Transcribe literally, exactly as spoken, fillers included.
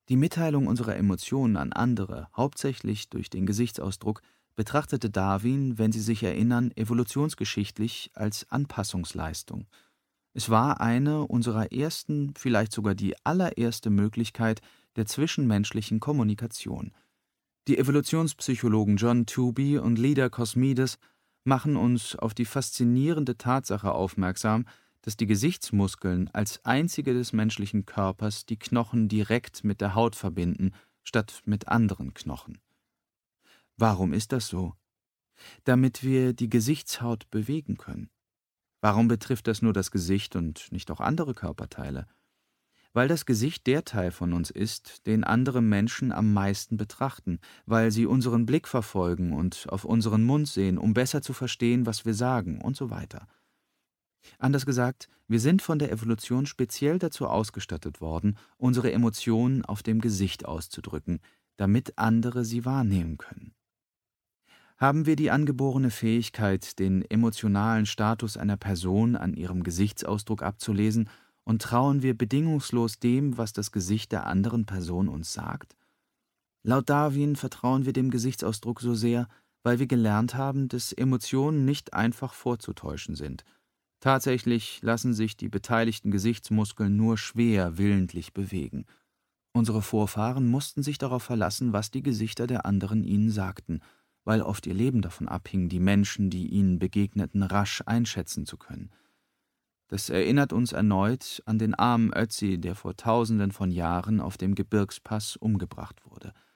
Die Mitteilung unserer Emotionen an andere, hauptsächlich durch den Gesichtsausdruck, betrachtete Darwin, wenn Sie sich erinnern, evolutionsgeschichtlich als Anpassungsleistung. Es war eine unserer ersten, vielleicht sogar die allererste Möglichkeit der zwischenmenschlichen Kommunikation. Die Evolutionspsychologen John Tooby und Leda Cosmides machen uns auf die faszinierende Tatsache aufmerksam, dass die Gesichtsmuskeln als einzige des menschlichen Körpers die Knochen direkt mit der Haut verbinden, statt mit anderen Knochen. Warum ist das so? Damit wir die Gesichtshaut bewegen können. Warum betrifft das nur das Gesicht und nicht auch andere Körperteile? Weil das Gesicht der Teil von uns ist, den andere Menschen am meisten betrachten, weil sie unseren Blick verfolgen und auf unseren Mund sehen, um besser zu verstehen, was wir sagen und so weiter. Anders gesagt, wir sind von der Evolution speziell dazu ausgestattet worden, unsere Emotionen auf dem Gesicht auszudrücken, damit andere sie wahrnehmen können. Haben wir die angeborene Fähigkeit, den emotionalen Status einer Person an ihrem Gesichtsausdruck abzulesen, und trauen wir bedingungslos dem, was das Gesicht der anderen Person uns sagt? Laut Darwin vertrauen wir dem Gesichtsausdruck so sehr, weil wir gelernt haben, dass Emotionen nicht einfach vorzutäuschen sind. Tatsächlich lassen sich die beteiligten Gesichtsmuskeln nur schwer willentlich bewegen. Unsere Vorfahren mussten sich darauf verlassen, was die Gesichter der anderen ihnen sagten, weil oft ihr Leben davon abhing, die Menschen, die ihnen begegneten, rasch einschätzen zu können. Das erinnert uns erneut an den armen Ötzi, der vor Tausenden von Jahren auf dem Gebirgspass umgebracht wurde.